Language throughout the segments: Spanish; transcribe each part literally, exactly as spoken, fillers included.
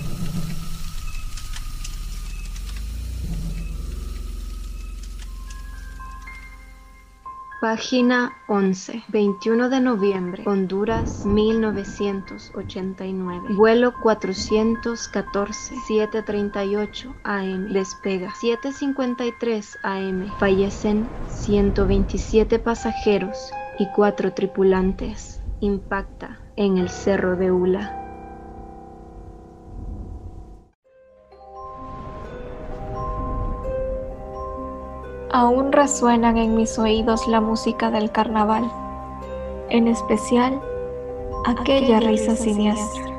Página once, veintiuno de noviembre, Honduras, mil novecientos ochenta y nueve. Vuelo cuatrocientos catorce, siete treinta y ocho a eme. Despega, siete cincuenta y tres a eme. Fallecen ciento veintisiete pasajeros y cuatro tripulantes. Impacta en el Cerro de Ula. Aún resuenan en mis oídos la música del carnaval, en especial aquella, aquella risa, risa siniestra. siniestra.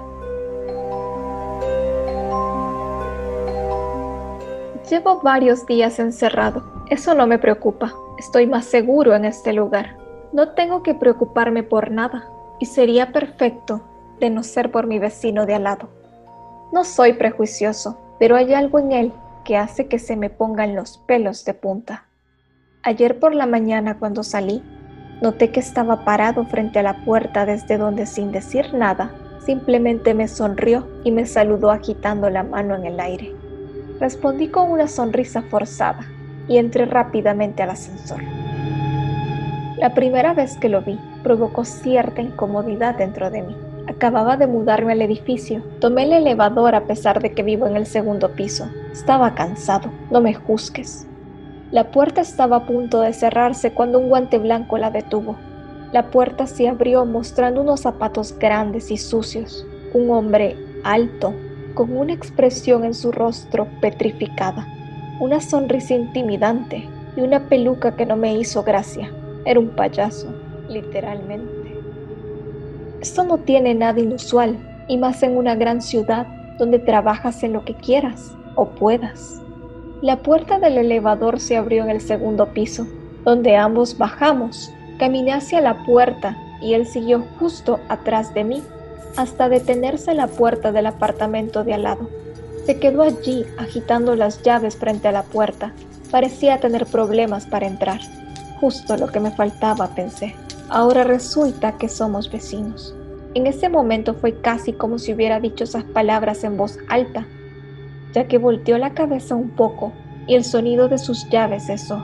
Llevo varios días encerrado. Eso no me preocupa. Estoy más seguro en este lugar. No tengo que preocuparme por nada, y sería perfecto de no ser por mi vecino de al lado. No soy prejuicioso, pero hay algo en él que hace que se me pongan los pelos de punta. Ayer por la mañana cuando salí, noté que estaba parado frente a la puerta desde donde sin decir nada, simplemente me sonrió y me saludó agitando la mano en el aire. Respondí con una sonrisa forzada y entré rápidamente al ascensor. La primera vez que lo vi, provocó cierta incomodidad dentro de mí. Acababa de mudarme al edificio. Tomé el elevador a pesar de que vivo en el segundo piso. Estaba cansado, no me juzgues. La puerta estaba a punto de cerrarse cuando un guante blanco la detuvo. La puerta se abrió mostrando unos zapatos grandes y sucios. Un hombre alto, con una expresión en su rostro petrificada, una sonrisa intimidante y una peluca que no me hizo gracia. Era un payaso, literalmente. Esto no tiene nada inusual, y más en una gran ciudad donde trabajas en lo que quieras o puedas. La puerta del elevador se abrió en el segundo piso, donde ambos bajamos. Caminé hacia la puerta y él siguió justo atrás de mí, hasta detenerse en la puerta del apartamento de al lado. Se quedó allí agitando las llaves frente a la puerta. Parecía tener problemas para entrar. Justo lo que me faltaba, pensé. Ahora resulta que somos vecinos. En ese momento fue casi como si hubiera dicho esas palabras en voz alta, ya que volteó la cabeza un poco y el sonido de sus llaves cesó.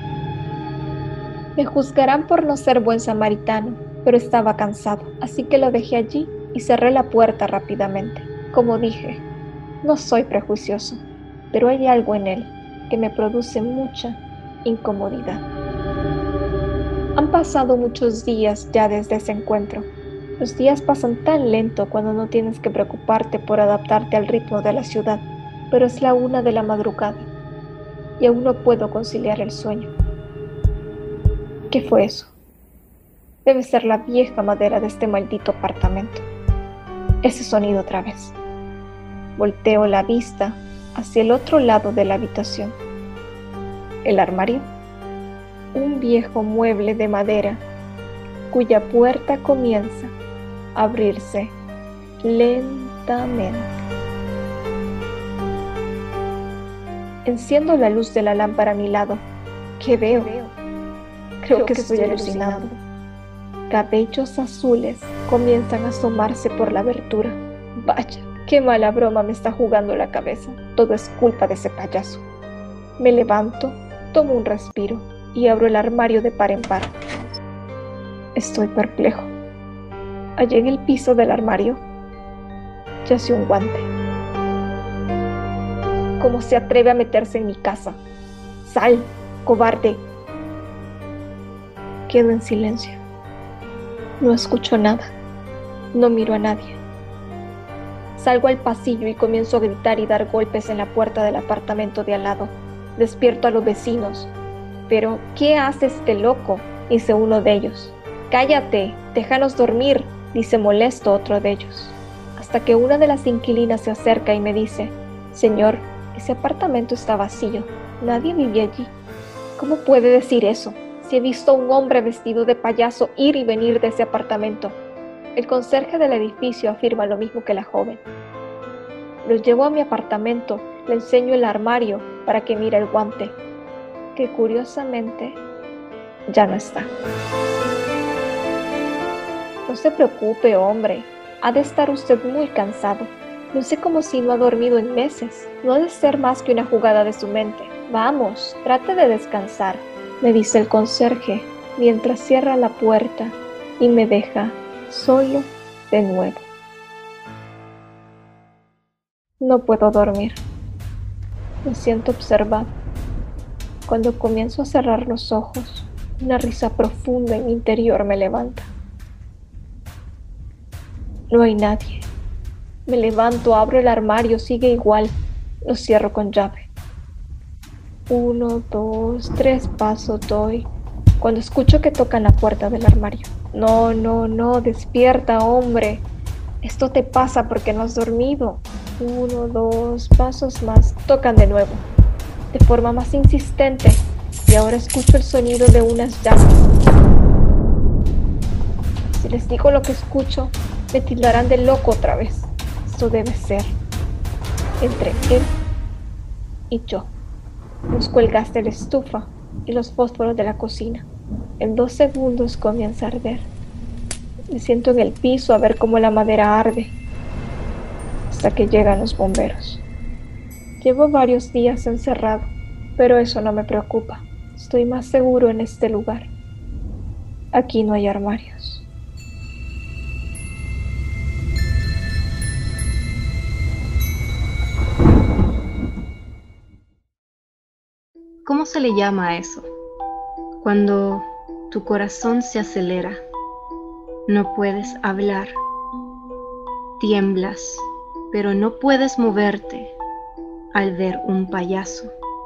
Me juzgarán por no ser buen samaritano, pero estaba cansado, así que lo dejé allí y cerré la puerta rápidamente. Como dije, no soy prejuicioso, pero hay algo en él que me produce mucha incomodidad. Han pasado muchos días ya desde ese encuentro. Los días pasan tan lento cuando no tienes que preocuparte por adaptarte al ritmo de la ciudad, pero es la una de la madrugada y aún no puedo conciliar el sueño. ¿Qué fue eso? Debe ser la vieja madera de este maldito apartamento. Ese sonido otra vez. Volteo la vista hacia el otro lado de la habitación. El armario. Un viejo mueble de madera cuya puerta comienza a abrirse lentamente. Enciendo la luz de la lámpara a mi lado. ¿Qué veo? Creo, Creo que, que estoy alucinando. Cabellos azules comienzan a asomarse por la abertura. Vaya, qué mala broma me está jugando la cabeza. Todo es culpa de ese payaso. Me levanto, tomo un respiro y abro el armario de par en par. Estoy perplejo. Allí en el piso del armario yace un guante. ¿Cómo se atreve a meterse en mi casa? ¡Sal, cobarde! Quedo en silencio. No escucho nada. No miro a nadie. Salgo al pasillo y comienzo a gritar y dar golpes en la puerta del apartamento de al lado. Despierto a los vecinos. ¿Pero qué hace este loco?, dice uno de ellos. «Cállate, déjanos dormir», dice molesto otro de ellos. Hasta que una de las inquilinas se acerca y me dice: «Señor, ese apartamento está vacío. Nadie vive allí». «¿Cómo puede decir eso? Si he visto a un hombre vestido de payaso ir y venir de ese apartamento». El conserje del edificio afirma lo mismo que la joven. Lo llevo a mi apartamento, le enseño el armario para que mire el guante, que curiosamente ya no está. «No se preocupe, hombre, ha de estar usted muy cansado. Luce como si no ha dormido en meses. No debe ser más que una jugada de su mente. Vamos, trate de descansar, me dice el conserje mientras cierra la puerta y me deja solo de nuevo. No puedo dormir. Me siento observado. Cuando comienzo a cerrar los ojos, una risa profunda en mi interior me levanta. No hay nadie. Me levanto, abro el armario, sigue igual. Lo cierro con llave. Uno, dos, tres pasos doy cuando escucho que tocan la puerta del armario. No, no, no, despierta, hombre. Esto te pasa porque no has dormido. Uno, dos pasos más. Tocan de nuevo, de forma más insistente, y ahora escucho el sonido de unas llaves. Si les digo lo que escucho, me tildarán de loco otra vez. Esto debe ser entre él y yo. Busco el gas de la estufa y los fósforos de la cocina. En dos segundos comienza a arder. Me siento en el piso a ver cómo la madera arde, hasta que llegan los bomberos. Llevo varios días encerrado, pero eso no me preocupa. Estoy más seguro en este lugar. Aquí no hay armarios. ¿Cómo se le llama a eso? Cuando tu corazón se acelera, no puedes hablar, tiemblas, pero no puedes moverte al ver un payaso.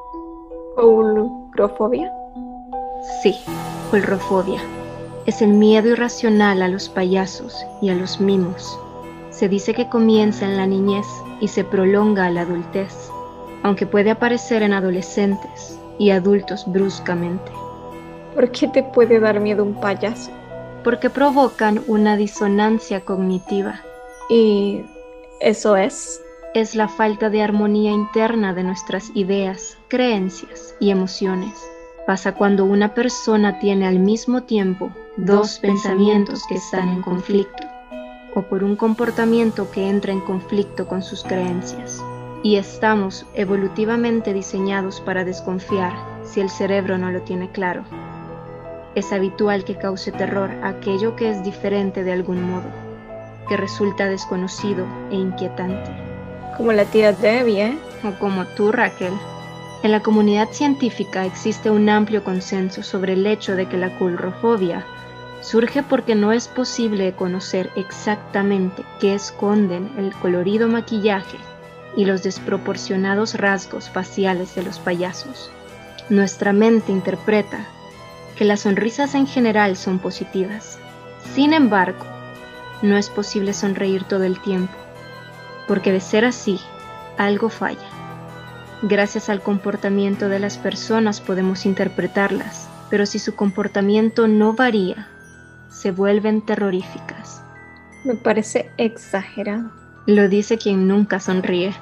¿Coulrofobia? Sí, coulrofobia. Es el miedo irracional a los payasos y a los mimos. Se dice que comienza en la niñez y se prolonga a la adultez, aunque puede aparecer en adolescentes y adultos bruscamente. ¿Por qué te puede dar miedo un payaso? Porque provocan una disonancia cognitiva. ¿Y eso es? Es la falta de armonía interna de nuestras ideas, creencias y emociones. Pasa cuando una persona tiene al mismo tiempo dos pensamientos que están en conflicto, o por un comportamiento que entra en conflicto con sus creencias. Y estamos evolutivamente diseñados para desconfiar si el cerebro no lo tiene claro. Es habitual que cause terror aquello que es diferente de algún modo, que resulta desconocido e inquietante. Como la tía Debbie, ¿eh? O como tú, Raquel. En la comunidad científica existe un amplio consenso sobre el hecho de que la coulrofobia surge porque no es posible conocer exactamente qué esconden el colorido maquillaje y los desproporcionados rasgos faciales de los payasos. Nuestra mente interpreta que las sonrisas en general son positivas. Sin embargo, no es posible sonreír todo el tiempo, porque de ser así, algo falla. Gracias al comportamiento de las personas podemos interpretarlas, pero si su comportamiento no varía, se vuelven terroríficas. Me parece exagerado. Lo dice quien nunca sonríe.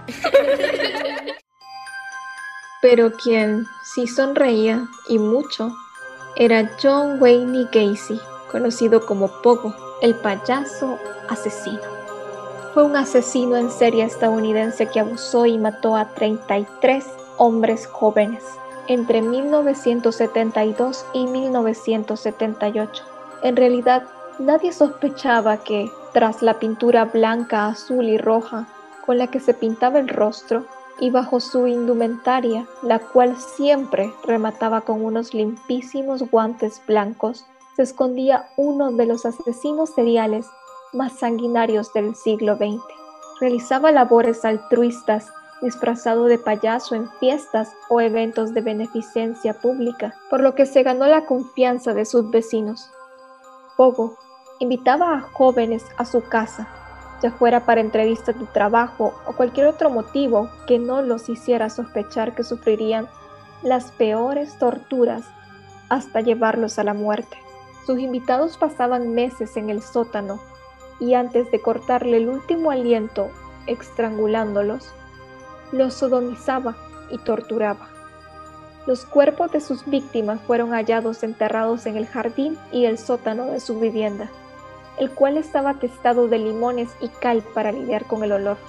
Pero quien sí sonreía, y mucho, era John Wayne Gacy, conocido como Pogo, el payaso asesino. Fue un asesino en serie estadounidense que abusó y mató a treinta y tres hombres jóvenes entre mil novecientos setenta y dos y mil novecientos setenta y ocho. En realidad, nadie sospechaba que, tras la pintura blanca, azul y roja con la que se pintaba el rostro, y bajo su indumentaria, la cual siempre remataba con unos limpísimos guantes blancos, se escondía uno de los asesinos seriales más sanguinarios del siglo veinte. Realizaba labores altruistas disfrazado de payaso en fiestas o eventos de beneficencia pública, por lo que se ganó la confianza de sus vecinos. Pogo invitaba a jóvenes a su casa, ya fuera para entrevistas de trabajo o cualquier otro motivo que no los hiciera sospechar que sufrirían las peores torturas hasta llevarlos a la muerte. Sus invitados pasaban meses en el sótano y antes de cortarle el último aliento, estrangulándolos, los sodomizaba y torturaba. Los cuerpos de sus víctimas fueron hallados enterrados en el jardín y el sótano de su vivienda, el cual estaba atestado de limones y cal para lidiar con el olor.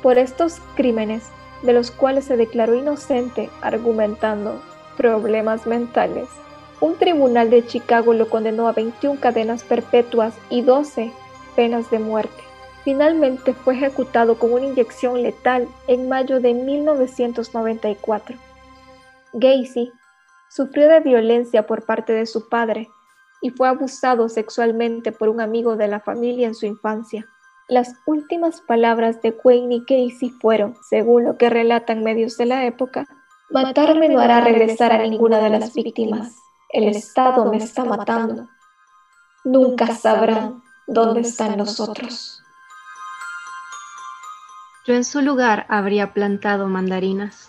Por estos crímenes, de los cuales se declaró inocente argumentando problemas mentales, un tribunal de Chicago lo condenó a veintiuna cadenas perpetuas y doce penas de muerte. Finalmente fue ejecutado con una inyección letal en mayo de mil novecientos noventa y cuatro. Gacy sufrió de violencia por parte de su padre y fue abusado sexualmente por un amigo de la familia en su infancia. Las últimas palabras de Wayne Gacy fueron, según lo que relatan medios de la época, «Matarme no hará regresar a ninguna de las víctimas. El Estado me está matando. Nunca sabrán dónde están los otros». Yo en su lugar habría plantado mandarinas.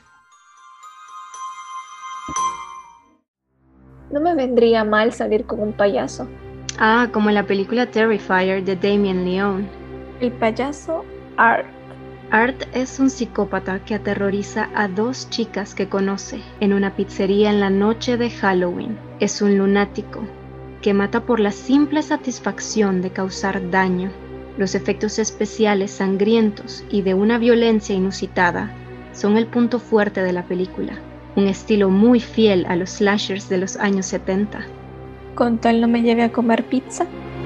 No me vendría mal salir con un payaso. Ah, como en la película Terrifier de Damien Leone. El payaso Art. Art es un psicópata que aterroriza a dos chicas que conoce en una pizzería en la noche de Halloween. Es un lunático que mata por la simple satisfacción de causar daño. Los efectos especiales sangrientos y de una violencia inusitada son el punto fuerte de la película, un estilo muy fiel a los slashers de los años setenta. ¿Con tal no me lleve a comer pizza?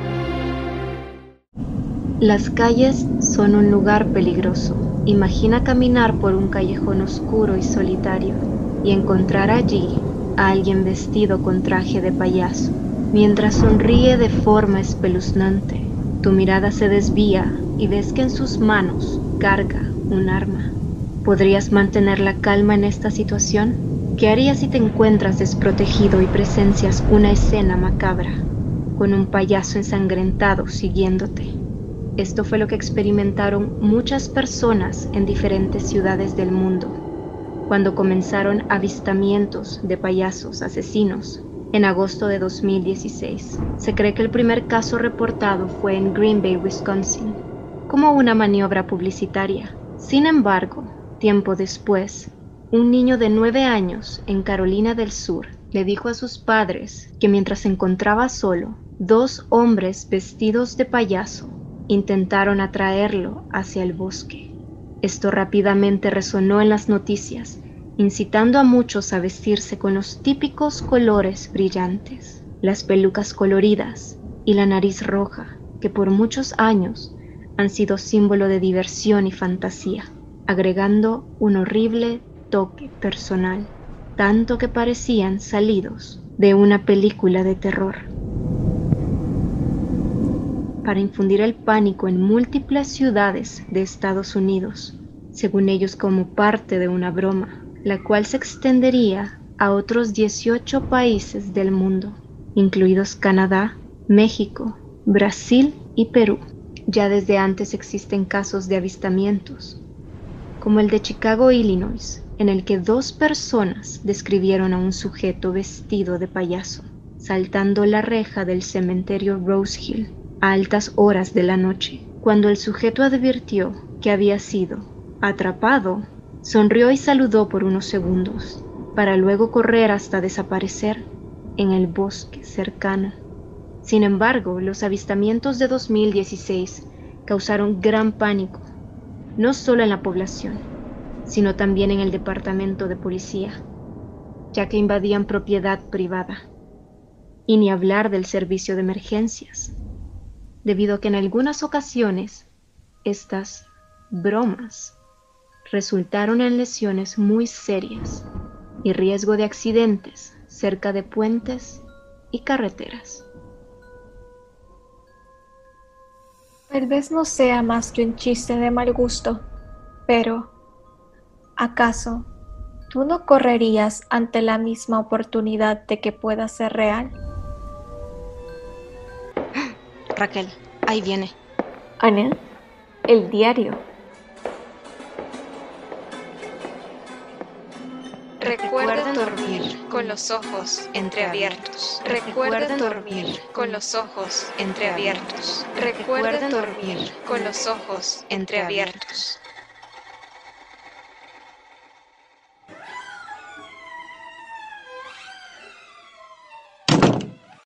Las calles son un lugar peligroso. Imagina caminar por un callejón oscuro y solitario y encontrar allí a alguien vestido con traje de payaso. Mientras sonríe de forma espeluznante, tu mirada se desvía y ves que en sus manos carga un arma. ¿Podrías mantener la calma en esta situación? ¿Qué harías si te encuentras desprotegido y presencias una escena macabra, con un payaso ensangrentado siguiéndote? Esto fue lo que experimentaron muchas personas en diferentes ciudades del mundo, cuando comenzaron avistamientos de payasos asesinos en agosto de dos mil dieciséis. Se cree que el primer caso reportado fue en Green Bay, Wisconsin, como una maniobra publicitaria. Sin embargo, tiempo después, un niño de nueve años en Carolina del Sur le dijo a sus padres que mientras se encontraba solo, dos hombres vestidos de payaso intentaron atraerlo hacia el bosque. Esto rápidamente resonó en las noticias, incitando a muchos a vestirse con los típicos colores brillantes, las pelucas coloridas y la nariz roja, que por muchos años han sido símbolo de diversión y fantasía, agregando un horrible toque personal, tanto que parecían salidos de una película de terror. Para infundir el pánico en múltiples ciudades de Estados Unidos, según ellos como parte de una broma, la cual se extendería a otros dieciocho países del mundo, incluidos Canadá, México, Brasil y Perú. Ya desde antes existen casos de avistamientos, como el de Chicago, Illinois, en el que dos personas describieron a un sujeto vestido de payaso, saltando la reja del cementerio Rose Hill a altas horas de la noche. Cuando el sujeto advirtió que había sido atrapado, sonrió y saludó por unos segundos, para luego correr hasta desaparecer en el bosque cercano. Sin embargo, los avistamientos de dos mil dieciséis causaron gran pánico, no solo en la población, sino también en el departamento de policía, ya que invadían propiedad privada. Y ni hablar del servicio de emergencias, debido a que en algunas ocasiones estas bromas resultaron en lesiones muy serias y riesgo de accidentes cerca de puentes y carreteras. Tal vez no sea más que un chiste de mal gusto, pero ¿acaso tú no correrías ante la misma oportunidad de que pueda ser real? Raquel, ahí viene. Ana, el diario. Recuerden dormir con los ojos entreabiertos. Recuerden dormir con los ojos entreabiertos. Recuerden dormir con los ojos entreabiertos.